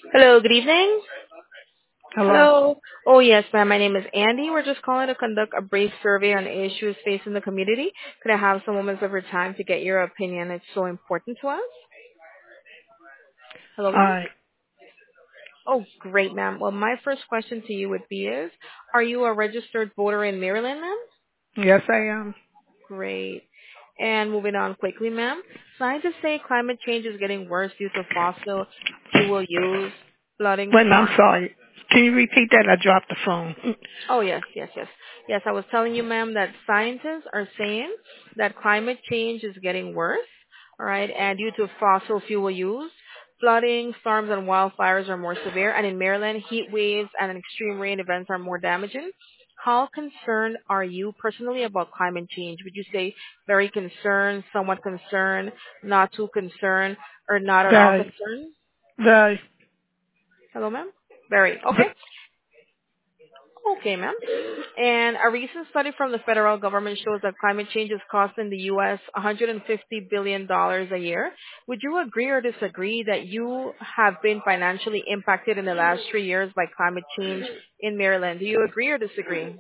Hello, good evening. Hello. Hello. Oh, yes, ma'am. My name is Andy. We're just calling to conduct a brief survey on issues facing the community. Could I have some moments of your time to get your opinion? It's so important to us. Hello, All ma'am. right. Oh, great, ma'am. Well, my first question to you would be are you a registered voter in Maryland, ma'am? Yes, I am. Great. And moving on quickly, ma'am. Scientists say climate change is getting worse due to fossil fuel use, flooding, Wait, I'm storm. sorry. Can you repeat that? I dropped the phone. Oh, yes, yes, yes. Yes, I was telling you, ma'am, that scientists are saying that climate change is getting worse, all right, and due to fossil fuel use, flooding, storms, and wildfires are more severe, and in Maryland, heat waves and extreme rain events are more damaging. How concerned are you personally about climate change? Would you say very concerned, somewhat concerned, not too concerned, or not at all Very, concerned? very, Hello, ma'am? Very. Okay. Okay, ma'am. And a recent study from the federal government shows that climate change is costing the U.S. $150 billion a year. Would you agree or disagree that you have been financially impacted in the last 3 years by climate change in Maryland? Do you agree or disagree?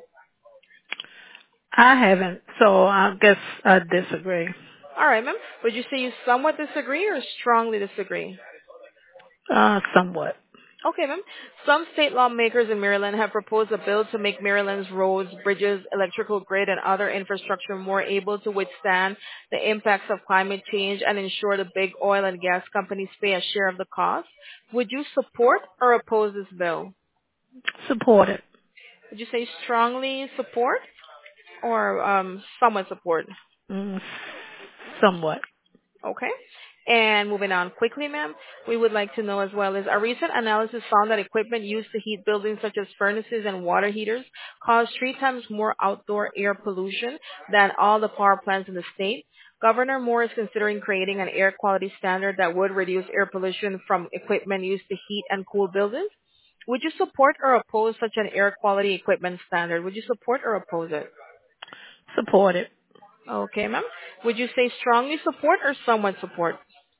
I haven't, so I guess I disagree. All right, ma'am. Would you say you somewhat disagree or strongly disagree? Somewhat. Okay, ma'am. Some state lawmakers in Maryland have proposed a bill to make Maryland's roads, bridges, electrical grid, and other infrastructure more able to withstand the impacts of climate change and ensure the big oil and gas companies pay a share of the cost. Would you support or oppose this bill? Support it. Would you say strongly support or somewhat support? Mm, somewhat. Okay. And moving on quickly, ma'am, we would like to know as well is a recent analysis found that equipment used to heat buildings such as furnaces and water heaters cause 3 times more outdoor air pollution than all the power plants in the state. Governor Moore is considering creating an air quality standard that would reduce air pollution from equipment used to heat and cool buildings. Would you support or oppose such an air quality equipment standard? Would you support or oppose it? Support it. Okay, ma'am. Would you say strongly support or somewhat support?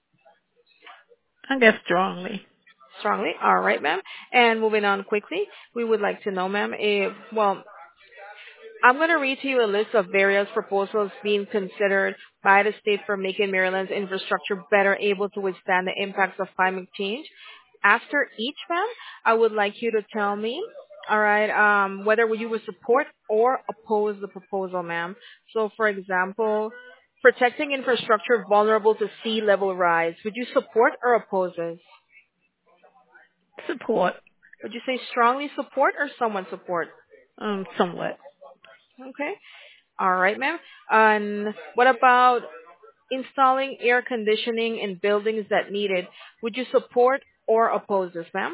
I guess strongly. Strongly. All right, ma'am. And moving on quickly, we would like to know, ma'am, if, well, I'm going to read to you a list of various proposals being considered by the state for making Maryland's infrastructure better able to withstand the impacts of climate change. After each, ma'am, I would like you to tell me, all right, whether you would support or oppose the proposal, ma'am. So, for example, protecting infrastructure vulnerable to sea level rise. Would you support or oppose this? Support. Would you say strongly support or somewhat support? Somewhat. Okay. All right, ma'am. And what about installing air conditioning in buildings that need it? Would you support or oppose this, ma'am?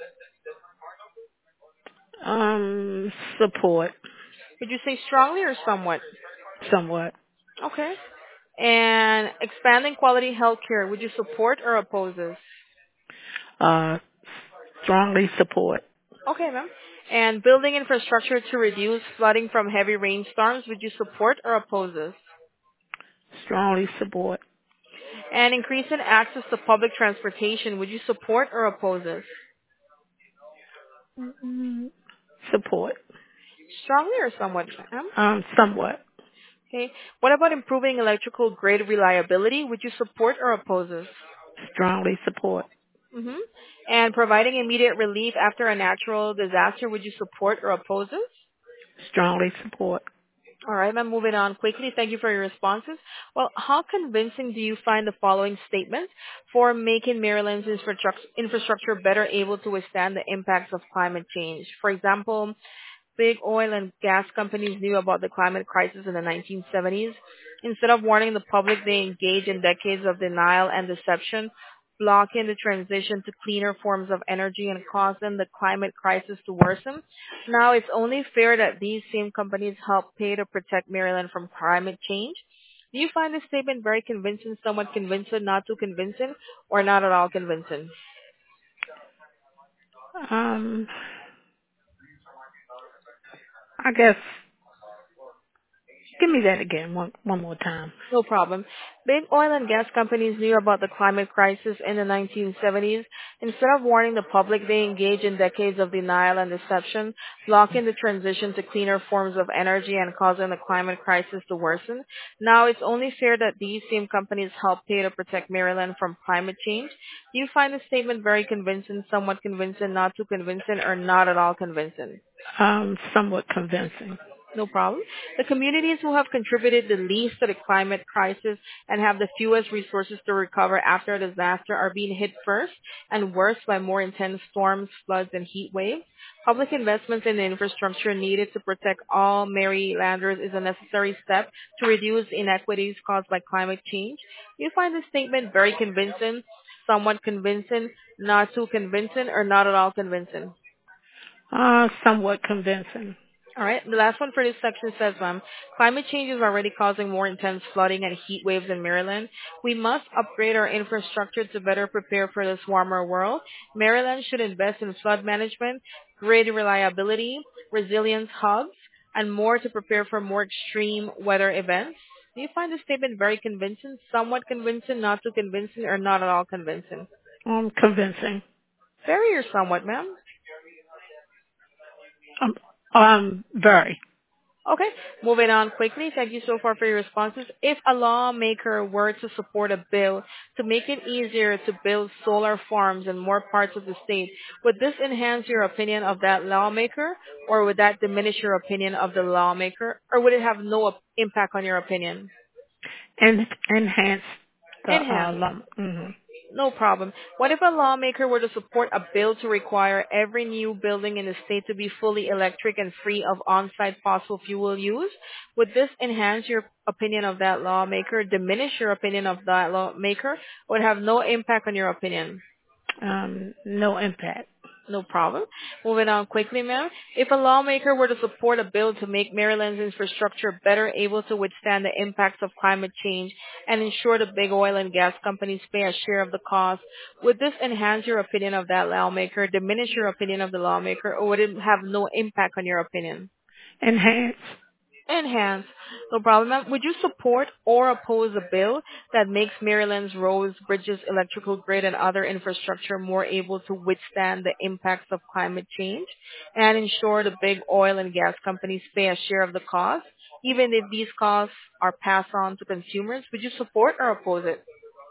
Support. Would you say strongly or somewhat? Somewhat. Okay. And expanding quality health care, would you support or oppose this? Uh, strongly support. Okay, ma'am. And building infrastructure to reduce flooding from heavy rainstorms, would you support or oppose this? Strongly support. And increasing access to public transportation, would you support or oppose this? Mm, support. Strongly or somewhat, ma'am? Somewhat. Okay. What about improving electrical grid reliability? Would you support or oppose this? Strongly support. Mm-hmm. And providing immediate relief after a natural disaster, would you support or oppose this? Strongly support. All right, ma'am, moving on quickly. Thank you for your responses. Well, how convincing do you find the following statements for making Maryland's infrastructure better able to withstand the impacts of climate change? For example, big oil and gas companies knew about the climate crisis in the 1970s. Instead of warning the public, they engaged in decades of denial and deception, blocking the transition to cleaner forms of energy and causing the climate crisis to worsen. Now, it's only fair that these same companies help pay to protect Maryland from climate change. Do you find this statement very convincing, somewhat convincing, not too convincing, or not at all convincing? Um, I guess Give me that again one more time. No problem. Big oil and gas companies knew about the climate crisis in the 1970s. Instead of warning the public, they engaged in decades of denial and deception, blocking the transition to cleaner forms of energy and causing the climate crisis to worsen. Now, it's only fair that these same companies help pay to protect Maryland from climate change. Do you find the statement very convincing, somewhat convincing, not too convincing, or not at all convincing? Somewhat convincing. No problem. The communities who have contributed the least to the climate crisis and have the fewest resources to recover after a disaster are being hit first and worse by more intense storms, floods, and heat waves. Public investments in the infrastructure needed to protect all Marylanders is a necessary step to reduce inequities caused by climate change. You find this statement very convincing, somewhat convincing, not too convincing, or not at all convincing? Somewhat convincing. All right. The last one for this section says, climate change is already causing more intense flooding and heat waves in Maryland. We must upgrade our infrastructure to better prepare for this warmer world. Maryland should invest in flood management, grid reliability, resilience hubs, and more to prepare for more extreme weather events. Do you find this statement very convincing, somewhat convincing, not too convincing, or not at all convincing? Convincing. Very or somewhat, ma'am? Very. Okay, moving on quickly. Thank you so far for your responses. If a lawmaker were to support a bill to make it easier to build solar farms in more parts of the state, would this enhance your opinion of that lawmaker, or would that diminish your opinion of the lawmaker, or would it have no impact on your opinion? And enhance the Enhance. law. Mm-hmm. No problem. What if a lawmaker were to support a bill to require every new building in the state to be fully electric and free of on-site fossil fuel use? Would this enhance your opinion of that lawmaker, diminish your opinion of that lawmaker, or would have no impact on your opinion? No impact. No problem. Moving on quickly, ma'am. If a lawmaker were to support a bill to make Maryland's infrastructure better able to withstand the impacts of climate change and ensure the big oil and gas companies pay a share of the cost, would this enhance your opinion of that lawmaker, diminish your opinion of the lawmaker, or would it have no impact on your opinion? Enhance. Enhance. No problem, ma'am. Would you support or oppose a bill that makes Maryland's roads, bridges, electrical grid, and other infrastructure more able to withstand the impacts of climate change and ensure the big oil and gas companies pay a share of the cost, even if these costs are passed on to consumers? Would you support or oppose it?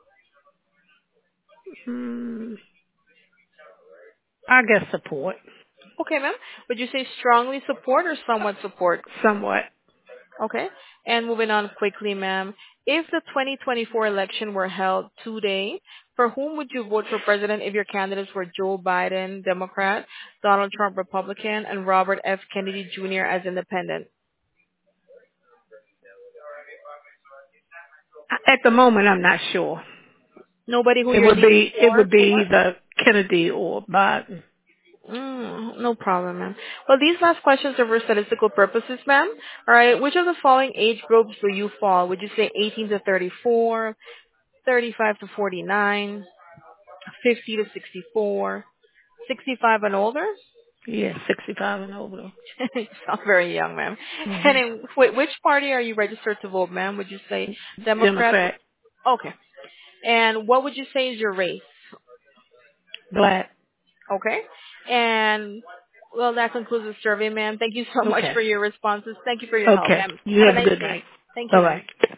I guess support. Okay, ma'am. Would you say strongly support or somewhat support? Somewhat. Okay. And moving on quickly, ma'am. If the 2024 election were held today, for whom would you vote for president if your candidates were Joe Biden, Democrat, Donald Trump, Republican, and Robert F. Kennedy Jr. as independent? At the moment, I'm not sure. Nobody who It you're would leaning be it would be for? either Kennedy or Biden. No problem, ma'am. Well, these last questions are for statistical purposes, ma'am. All right. Which of the following age groups do you fall? Would you say 18 to 34, 35 to 49, 50 to 64, 65 and older? Yeah, 65 and older. You sound very young, ma'am. Mm-hmm. And in which party are you registered to vote, ma'am? Would you say Democrat? Democrat. Okay. And what would you say is your race? Black. Okay. And, well, that concludes the survey, ma'am. Thank you so much Okay. for your responses. Thank you for your help, Okay. ma'am. You Have a have a nice good day. night. Thank you, ma'am. Bye-bye.